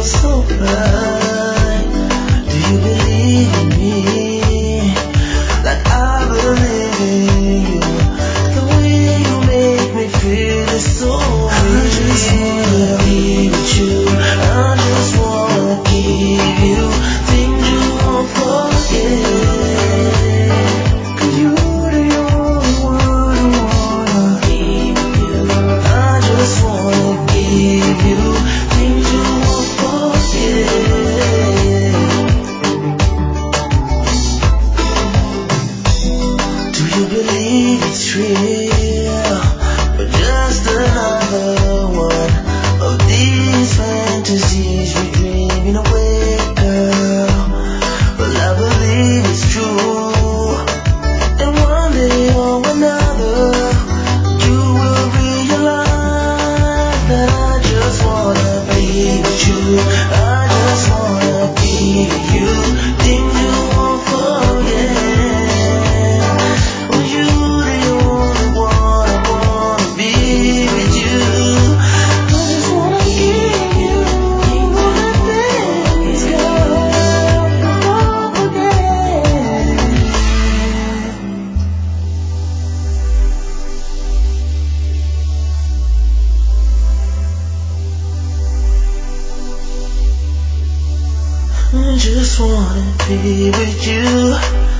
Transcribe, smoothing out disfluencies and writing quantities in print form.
so bright. Do you believe in me like I believe in you? The way you make me feel is so real. I just wanna be with you. I just wanna give you things you won't forget. 'Cause you're the only one I wanna be with you. I just wanna give you things you won't forget. Do you believe it's real? But just another one of these fantasies we dreaming away, girl. Well, I believe it's true. And one day or another, you will realize that I just wanna be with you. I just wanna be with you. Things you won't forget. Well, you're the only one I wanna be with you. I just wanna give you things, girl, you won't forget. I just wanna be with you.